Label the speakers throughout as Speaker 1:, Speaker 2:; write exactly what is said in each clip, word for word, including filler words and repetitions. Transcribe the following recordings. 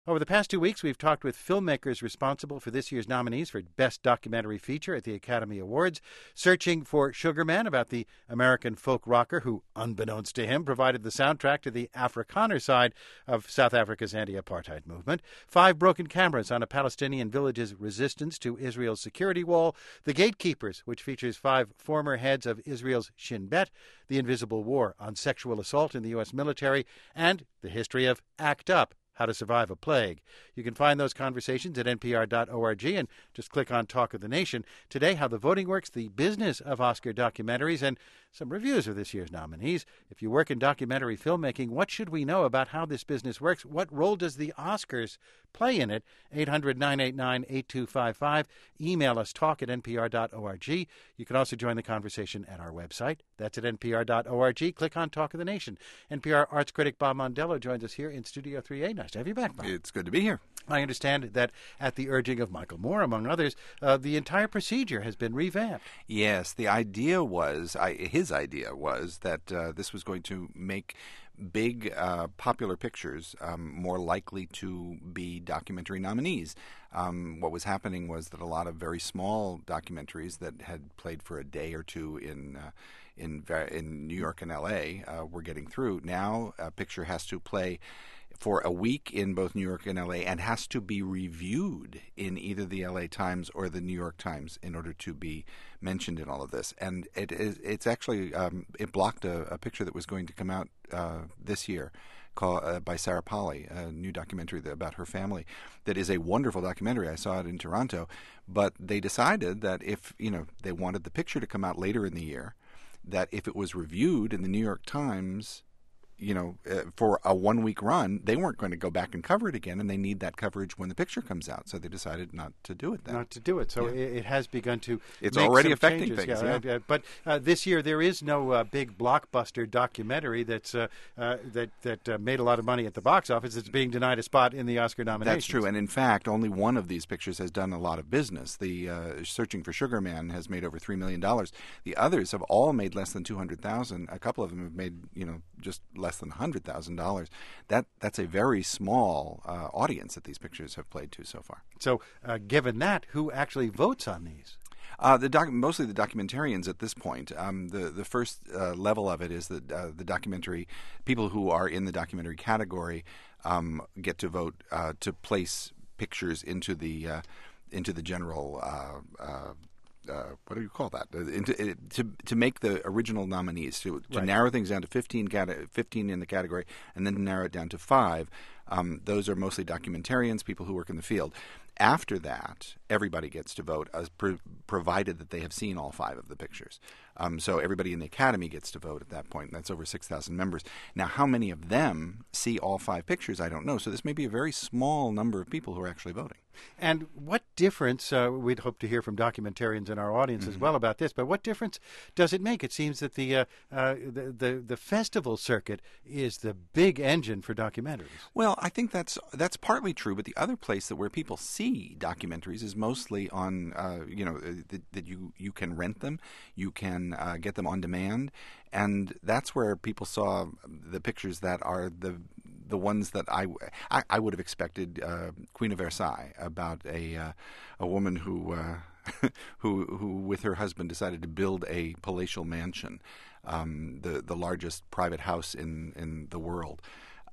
Speaker 1: Over the past two weeks, we've talked with filmmakers responsible for this year's nominees for Best Documentary Feature at the Academy Awards, Searching for Sugar Man, about the American folk rocker who, unbeknownst to him, provided the soundtrack to the Afrikaner side of South Africa's anti-apartheid movement, Five Broken Cameras on a Palestinian village's resistance to Israel's security wall, The Gatekeepers, which features five former heads of Israel's Shin Bet, The Invisible War on sexual assault in the U S military, and the history of ACT UP, How to Survive a Plague. You can find those conversations at N P R dot org and just click on Talk of the Nation. Today, how the voting works, the business of Oscar documentaries, and some reviews of this year's nominees. If you work in documentary filmmaking, what should we know about how this business works? What role does the Oscars play in it? eight hundred, nine eight nine, eight two five five. Email us, talk at N P R dot org. You can also join the conversation at our website. That's at N P R dot org. Click on Talk of the Nation. N P R arts critic Bob Mondello joins us here in Studio three A. Nice to have you back, Bob.
Speaker 2: It's good to be here.
Speaker 1: I understand that at the urging of Michael Moore, among others, uh, the entire procedure has been revamped.
Speaker 2: Yes, the idea was, I, his idea was that uh, this was going to make big, uh, popular pictures um, more likely to be documentary nominees. Um, what was happening was that a lot of very small documentaries that had played for a day or two in uh, in in New York and L A uh, were getting through. Now, a picture has to play for a week in both New York and L A and has to be reviewed in either the L A Times or the New York Times in order to be mentioned in all of this. And it is, it's actually, um, it blocked a, a picture that was going to come out uh, this year called, uh, by Sarah Polley, a new documentary about her family that is a wonderful documentary. I saw it in Toronto. But they decided that if, you know, they wanted the picture to come out later in the year, that if it was reviewed in the New York Times, you know, uh, for a one-week run, they weren't going to go back and cover it again, and they need that coverage when the picture comes out. So they decided not to do it then.
Speaker 1: Not to do it. So
Speaker 2: yeah.
Speaker 1: it, it has begun to
Speaker 2: It's
Speaker 1: make
Speaker 2: already
Speaker 1: some
Speaker 2: affecting
Speaker 1: changes.
Speaker 2: things.
Speaker 1: Yeah,
Speaker 2: Yeah.
Speaker 1: uh, but uh, this year there is no uh, big blockbuster documentary that's uh, uh, that that uh, made a lot of money at the box office. It's being denied a spot in the Oscar nominations.
Speaker 2: That's true. And in fact, only one of these pictures has done a lot of business. The uh, Searching for Sugar Man has made over three million dollars. The others have all made less than two hundred thousand dollars. A couple of them have made, you know, just less than one hundred thousand dollars. That that's a very small uh, audience that these pictures have played to so far.
Speaker 1: So, uh, given that, who actually votes on these?
Speaker 2: Uh, the doc- mostly the documentarians at this point. Um, the the first uh, level of it is that uh, the documentary people who are in the documentary category um, get to vote uh, to place pictures into the uh, into the general. Uh, uh, Uh, what do you call that? Uh, into, uh, to to make the original nominees, to, to
Speaker 1: right.
Speaker 2: narrow things down to fifteen, cata- fifteen in the category, and then narrow it down to five. Um, those are mostly documentarians, people who work in the field. After that, everybody gets to vote, as pro- provided that they have seen all five of the pictures. Um, so everybody in the Academy gets to vote at that point, and that's over six thousand members. Now, how many of them see all five pictures, I don't know. So this may be a very small number of people who are actually voting.
Speaker 1: And what difference, uh, we'd hope to hear from documentarians in our audience mm-hmm. as well about this, but what difference does it make? It seems that the, uh, uh, the, the the festival circuit is the big engine for documentaries.
Speaker 2: Well, I think that's that's partly true, but the other place that where people see documentaries is mostly on, uh, you know, that, that you, you can rent them, you can uh, get them on demand, and that's where people saw the pictures that are the the ones that I, I, I would have expected. uh, Queen of Versailles, about a uh, a woman who uh, who who with her husband decided to build a palatial mansion, um, the the largest private house in in the world.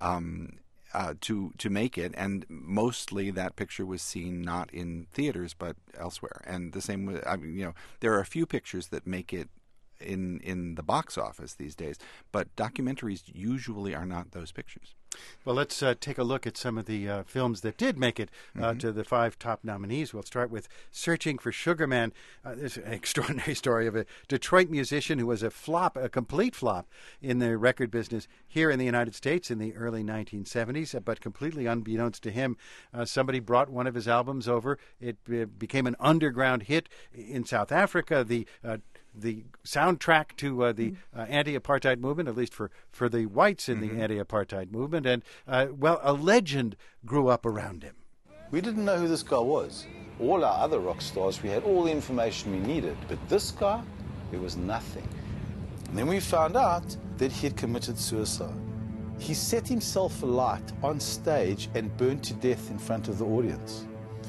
Speaker 2: Um, Uh, to to make it, and mostly that picture was seen not in theaters but elsewhere. And the same with, I mean, you know, there are a few pictures that make it in in the box office these days, but documentaries usually are not those pictures.
Speaker 1: Well, let's uh, take a look at some of the uh, films that did make it uh, mm-hmm. to the five top nominees. We'll start with Searching for Sugar Man. Uh, there's an extraordinary story of a Detroit musician who was a flop, a complete flop in the record business here in the United States in the early nineteen seventies, but completely unbeknownst to him, uh, somebody brought one of his albums over. It uh, became an underground hit in South Africa. The uh, the soundtrack to uh, the uh, anti-apartheid movement, at least for, for the whites in mm-hmm. the anti-apartheid movement. And, uh, well, a legend grew up around him.
Speaker 3: We didn't know who this guy was. All our other rock stars, we had all the information we needed. But this guy, there was nothing. And then we found out that he had committed suicide. He set himself alight on stage and burned to death in front of the audience.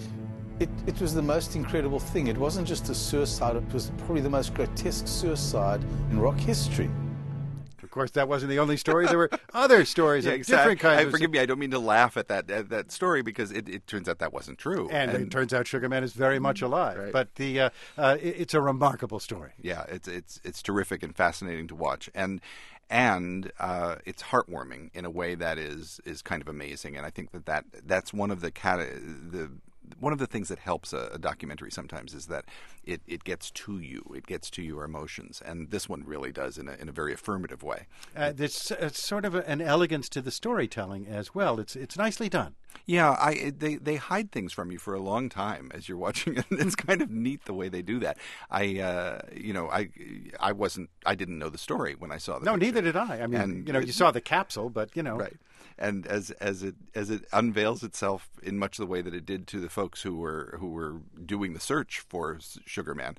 Speaker 3: It, it was the most incredible thing. It wasn't just a suicide, it was probably the most grotesque suicide in rock history.
Speaker 1: Of course, that wasn't the only story. There were other stories
Speaker 2: yeah,
Speaker 1: of
Speaker 2: exactly.
Speaker 1: different kinds
Speaker 2: I,
Speaker 1: of...
Speaker 2: Forgive me, I don't mean to laugh at that at that story because it, it turns out that wasn't true.
Speaker 1: And, and it turns out Sugar Man is very much alive.
Speaker 2: Right.
Speaker 1: But the uh, uh, it, it's a remarkable story.
Speaker 2: Yeah, it's it's it's terrific and fascinating to watch. And and uh, it's heartwarming in a way that is is kind of amazing. And I think that, that that's one of the cat the one of the things that helps a, a documentary sometimes is that it, it gets to you, it gets to your emotions, and this one really does in a in a very affirmative way.
Speaker 1: Uh, there's uh, sort of a, an elegance to the storytelling as well. It's it's nicely done.
Speaker 2: Yeah, I they they hide things from you for a long time as you're watching it. It's kind of neat the way they do that. I uh, you know I I wasn't I didn't know the story when I saw the
Speaker 1: no
Speaker 2: picture.
Speaker 1: neither did I. I mean
Speaker 2: And
Speaker 1: you know
Speaker 2: it,
Speaker 1: you saw the capsule, but you know
Speaker 2: right. And as as it as it unveils itself in much the way that it did to the folks who were who were doing the search for Sugar Man,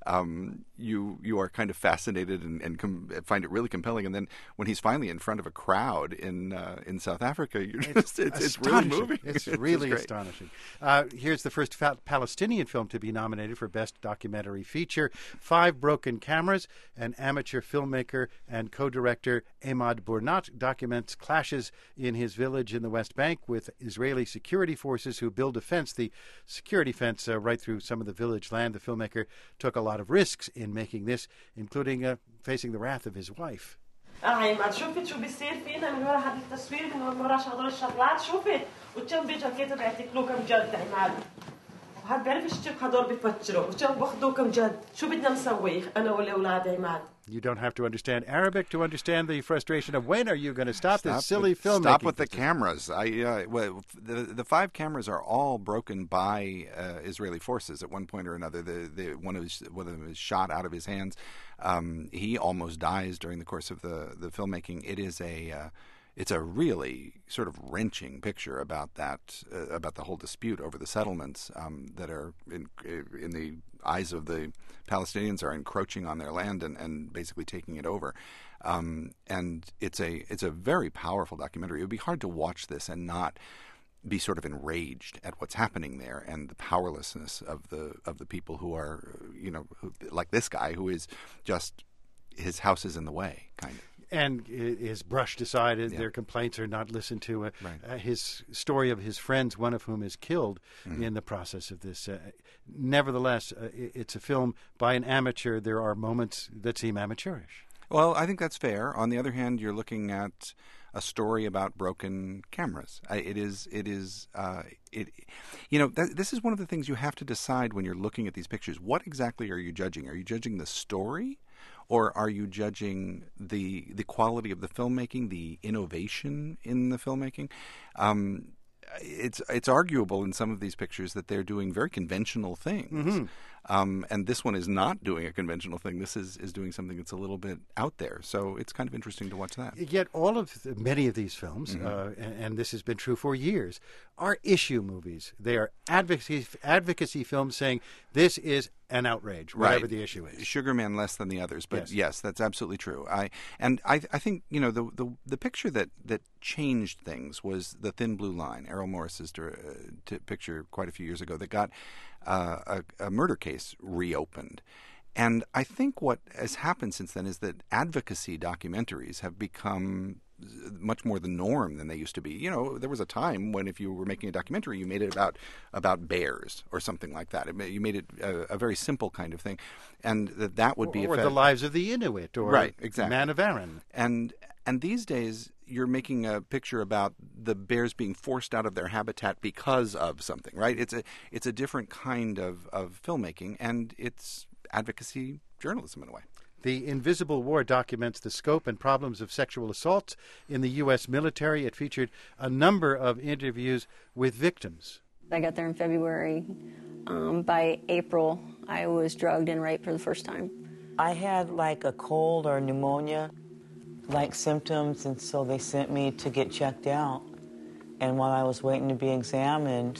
Speaker 2: um, you you are kind of fascinated and, and com- find it really compelling. And then when he's finally in front of a crowd in uh, in South Africa, you're just it's, it's really moving.
Speaker 1: It's
Speaker 2: it's
Speaker 1: really astonishing. Uh, here's the first fa- Palestinian film to be nominated for Best Documentary Feature. Five Broken Cameras. An amateur filmmaker and co-director Ahmad Burnat documents clashes in his village in the West Bank with Israeli security forces who build a fence, the security fence uh, right through some of the village land. The filmmaker took a lot of risks in making this, including uh, facing the wrath of his wife.
Speaker 4: عماد شوفت شو بيصير فينا من ورا هذا التصوير من ورا هذول الشغلات شوفت وكم بجاكيت بيعتقلوه كم جد عماد وهاد بيعرف الشيخ هذول بيفجروا وكم باخذوه كم جد شو بدنا نسوي أنا والأولاد عماد.
Speaker 1: You don't have to understand Arabic to understand the frustration of when are you going to stop, stop this silly
Speaker 2: with,
Speaker 1: filmmaking.
Speaker 2: Stop with the cameras. I uh, well, the the five cameras are all broken by uh, Israeli forces at one point or another. The, the one of his, one of them is shot out of his hands. Um, he almost dies during the course of the the filmmaking. It is a uh, it's a really sort of wrenching picture about that uh, about the whole dispute over the settlements um, that are in in the eyes of the Palestinians are encroaching on their land and, and basically taking it over. Um, and it's a it's a very powerful documentary. It would be hard to watch this and not be sort of enraged at what's happening there and the powerlessness of the of the people who are, you know, who, like this guy who is just his house is in the way, kind of.
Speaker 1: And is brushed aside.
Speaker 2: Yeah.
Speaker 1: Their complaints are not listened to. Uh,
Speaker 2: right.
Speaker 1: uh, his story of his friends, one of whom is killed mm-hmm. in the process of this. Uh, nevertheless, uh, it's a film by an amateur. There are moments that seem amateurish.
Speaker 2: Well, I think that's fair. On the other hand, you're looking at a story about broken cameras. I, it is, it is, uh, it. You know, th- this is one of the things you have to decide when you're looking at these pictures. What exactly are you judging? Are you judging the story? Or are you judging the the quality of the filmmaking, the innovation in the filmmaking? Um, it's it's arguable in some of these pictures that they're doing very conventional things,
Speaker 1: mm-hmm.
Speaker 2: um, and this one is not doing a conventional thing. This is, is doing something that's a little bit out there. So it's kind of interesting to watch that.
Speaker 1: Yet all of the, many of these films,
Speaker 2: mm-hmm.
Speaker 1: uh, and, and this has been true for years, are issue movies. They are advocacy advocacy films saying this is an outrage, whatever
Speaker 2: right.
Speaker 1: the issue is.
Speaker 2: Sugar Man less than the others, but
Speaker 1: yes,
Speaker 2: yes that's absolutely true. I and I, I think you know the, the the picture that that changed things was The Thin Blue Line, Errol Morris's uh, t- picture quite a few years ago that got uh, a, a murder case reopened. And I think what has happened since then is that advocacy documentaries have become much more the norm than they used to be. You know, there was a time when if you were making a documentary, you made it about about bears or something like that. It, you made it a, a very simple kind of thing, and that that would be
Speaker 1: or, or
Speaker 2: a
Speaker 1: the lives of the Inuit or
Speaker 2: right, exactly.
Speaker 1: Man of Arran.
Speaker 2: And and these days you're making a picture about the bears being forced out of their habitat because of something, right? It's a it's a different kind of, of filmmaking, and it's advocacy journalism in a way.
Speaker 1: The Invisible War documents the scope and problems of sexual assault in the U S military. It featured a number of interviews with victims.
Speaker 5: I got there in February. Um, by April, I was drugged and raped for the first time.
Speaker 6: I had like a cold or pneumonia-like symptoms, and so they sent me to get checked out. And while I was waiting to be examined,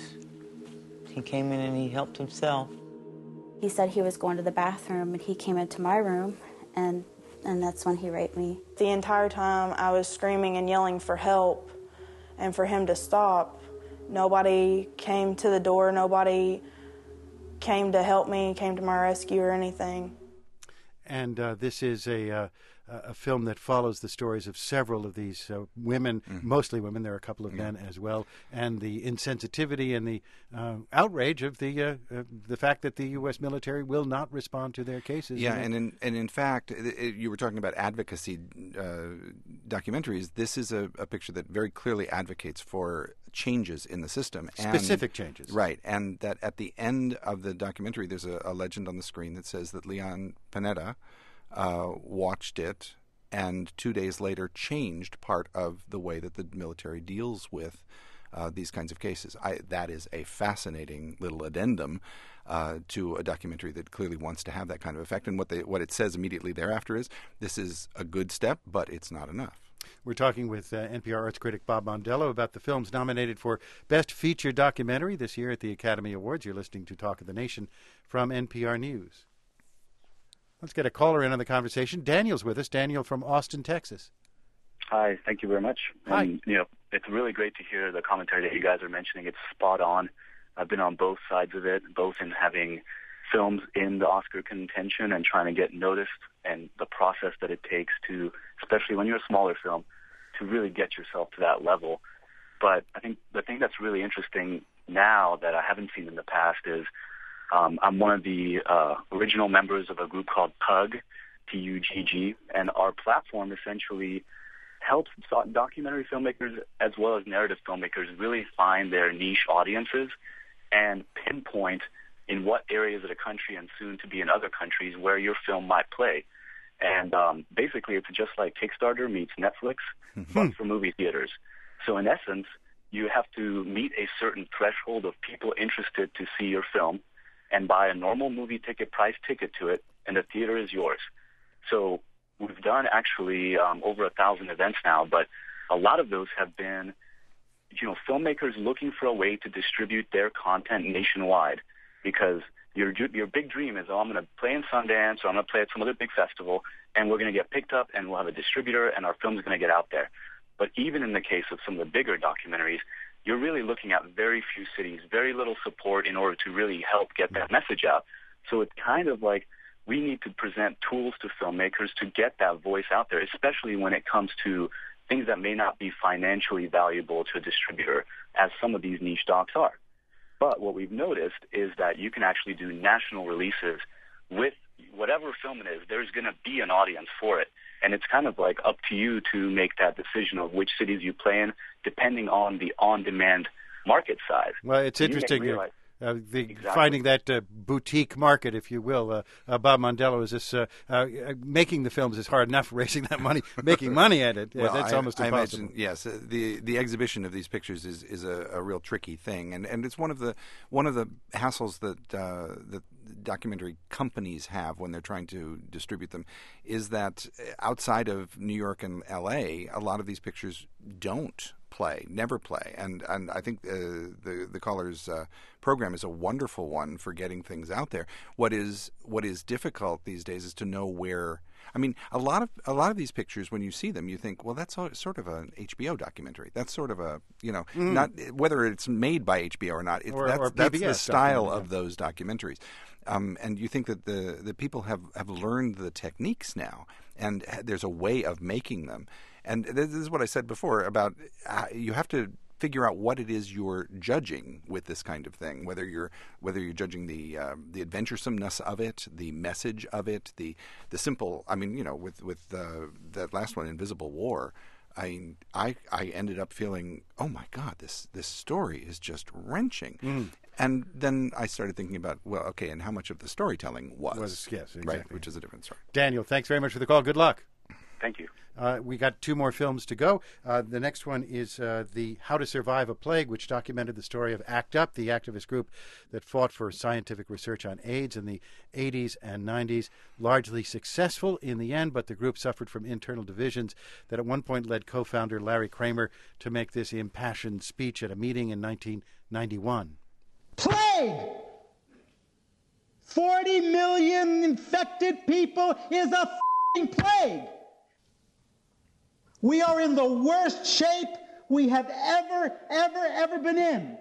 Speaker 6: he came in and he helped himself.
Speaker 7: He said he was going to the bathroom, and he came into my room, and and that's when he raped me.
Speaker 8: The entire time I was screaming and yelling for help and for him to stop. Nobody came to the door, nobody came to help me, came to my rescue or anything.
Speaker 1: And uh, this is a uh, a film that follows the stories of several of these uh, women, mm. mostly women. There are a couple of yeah. men as well, and the insensitivity and the uh, outrage of the uh, uh, the fact that the U S military will not respond to their cases.
Speaker 2: Yeah, and in and in fact, it, it, you were talking about advocacy uh, documentaries. This is a, a picture that very clearly advocates for changes in the system,
Speaker 1: specific
Speaker 2: and,
Speaker 1: changes,
Speaker 2: right? And that at the end of the documentary, there's a, a legend on the screen that says that Leon Panetta Uh, watched it, and two days later changed part of the way that the military deals with uh, these kinds of cases. I, that is a fascinating little addendum uh, to a documentary that clearly wants to have that kind of effect. And what they, what it says immediately thereafter is, this is a good step, but it's not enough.
Speaker 1: We're talking with uh, N P R arts critic Bob Mondello about the films nominated for Best Feature Documentary this year at the Academy Awards. You're listening to Talk of the Nation from N P R News. Let's get a caller in on the conversation. Daniel's with us. Daniel from Austin, Texas.
Speaker 9: Hi, thank you very much.
Speaker 1: Hi.
Speaker 9: And, you know, it's really great to hear the commentary that you guys are mentioning. It's spot on. I've been on both sides of it, both in having films in the Oscar contention and trying to get noticed, and the process that it takes to, especially when you're a smaller film, to really get yourself to that level. But I think the thing that's really interesting now that I haven't seen in the past is Um, I'm one of the uh, original members of a group called Pug, P U G G, and our platform essentially helps documentary filmmakers as well as narrative filmmakers really find their niche audiences and pinpoint in what areas of the country and soon to be in other countries where your film might play. And um, basically it's just like Kickstarter meets Netflix, mm-hmm. but for movie theaters. So in essence, you have to meet a certain threshold of people interested to see your film and buy a normal movie ticket price ticket to it, and the theater is yours. So we've done actually um, over a thousand events now, but a lot of those have been, you know, filmmakers looking for a way to distribute their content nationwide, because your your big dream is, oh, I'm going to play in Sundance, or I'm going to play at some other big festival, and we're going to get picked up, and we'll have a distributor, and our film's going to get out there. But even in the case of some of the bigger documentaries, you're really looking at very few cities, very little support in order to really help get that message out. So it's kind of like we need to present tools to filmmakers to get that voice out there, especially when it comes to things that may not be financially valuable to a distributor, as some of these niche docs are. But what we've noticed is that you can actually do national releases with whatever film it is. There's going to be an audience for it. And it's kind of like up to you to make that decision of which cities you play in, depending on the on-demand market size.
Speaker 1: Well, it's
Speaker 9: so
Speaker 1: interesting
Speaker 9: realize,
Speaker 1: uh, the,
Speaker 9: exactly.
Speaker 1: finding that uh, boutique market, if you will. Uh, uh, Bob Mondello, is this uh, uh, making the films is hard enough, raising that money, making money at it. Yeah,
Speaker 2: well,
Speaker 1: that's
Speaker 2: I,
Speaker 1: almost
Speaker 2: I
Speaker 1: impossible.
Speaker 2: Imagine, yes, uh, the the exhibition of these pictures is is a, a real tricky thing, and and it's one of the one of the hassles that uh, that documentary companies have when they're trying to distribute them, is that outside of New York and L A, a lot of these pictures don't play, never play, and and I think uh, the the caller's uh, program is a wonderful one for getting things out there. What is what is difficult these days is to know where. I mean, a lot of a lot of these pictures, when you see them, you think, well, that's sort of an H B O documentary. That's sort of a, you know, mm. not whether it's made by H B O or not. It's,
Speaker 1: or,
Speaker 2: that's,
Speaker 1: or
Speaker 2: that's the style
Speaker 1: yeah.
Speaker 2: of those documentaries. Um, and you think that the, the people have, have learned the techniques now, and there's a way of making them. And this is what I said before about uh, you have to figure out what it is you're judging with this kind of thing. Whether you're whether you're judging the uh, the adventuresomeness of it, the message of it, the the simple. I mean, you know, with with uh, that last one, Invisible War. I I I ended up feeling, oh my God, this this story is just wrenching. Mm. And then I started thinking about, well, okay, and how much of the storytelling was,
Speaker 1: was yes, exactly.
Speaker 2: right, which is a different story.
Speaker 1: Daniel, thanks very much for the call. Good luck.
Speaker 9: Thank you.
Speaker 1: Uh, we got two more films to go. Uh, the next one is uh, the How to Survive a Plague, which documented the story of ACT UP, the activist group that fought for scientific research on AIDS in the eighties and nineties. Largely successful in the end, but the group suffered from internal divisions that at one point led co-founder Larry Kramer to make this impassioned speech at a meeting in nineteen ninety-one.
Speaker 10: Plague! forty million infected people is a
Speaker 7: plague. We are in the worst shape we have ever, ever, ever been in.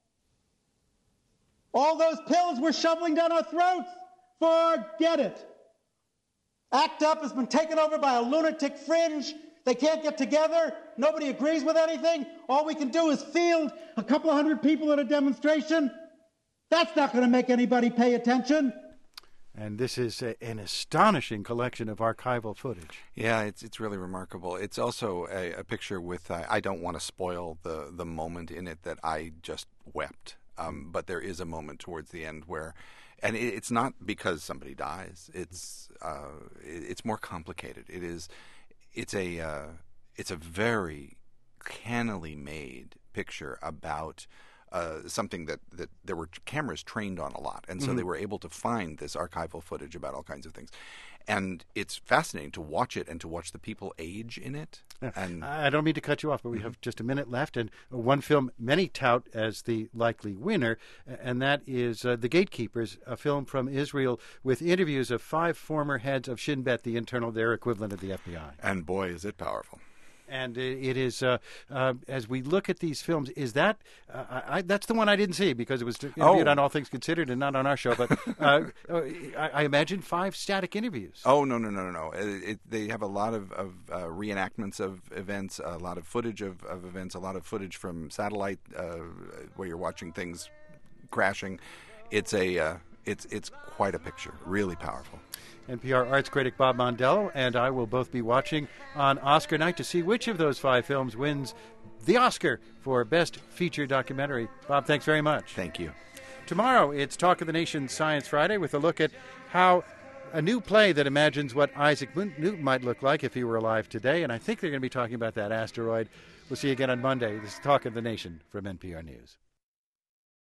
Speaker 7: All those pills we're shoveling down our throats, forget it. ACT UP has been taken over by a lunatic fringe. They can't get together. Nobody agrees with anything. All we can do is field a couple of hundred people at a demonstration. That's not going to make anybody pay attention.
Speaker 1: And this is a, an astonishing collection of archival footage.
Speaker 2: Yeah, it's it's really remarkable. It's also a, a picture with, uh, I don't want to spoil the, the moment in it that I just wept. Um, but there is a moment towards the end where, and it, it's not because somebody dies. It's uh, it, it's more complicated. It is, it's a uh, it's a very cannily made picture about Uh, something that, that there were cameras trained on a lot. And so mm-hmm. they were able to find this archival footage about all kinds of things. And it's fascinating to watch it and to watch the people age in it. And
Speaker 1: I don't mean to cut you off, but we mm-hmm. have just a minute left. And one film many tout as the likely winner, and that is uh, The Gatekeepers, a film from Israel with interviews of five former heads of Shin Bet, the internal, their equivalent of the F B I.
Speaker 2: And boy, is it powerful.
Speaker 1: And it is, uh, uh, as we look at these films, is that, uh, I, that's the one I didn't see because it was interviewed oh. on All Things Considered and not on our show, but uh, I, I imagine five static interviews.
Speaker 2: Oh, no, no, no, no, no. It, it, they have a lot of, of uh, reenactments of events, a lot of footage of, of events, a lot of footage from satellite uh, where you're watching things crashing. It's a, uh, it's, it's quite a picture, really powerful.
Speaker 1: N P R arts critic Bob Mondello and I will both be watching on Oscar night to see which of those five films wins the Oscar for Best Feature Documentary. Bob, thanks very much.
Speaker 2: Thank you.
Speaker 1: Tomorrow, it's Talk of the Nation Science Friday with a look at how a new play that imagines what Isaac Newton might look like if he were alive today, and I think they're going to be talking about that asteroid. We'll see you again on Monday. This is Talk of the Nation from N P R News.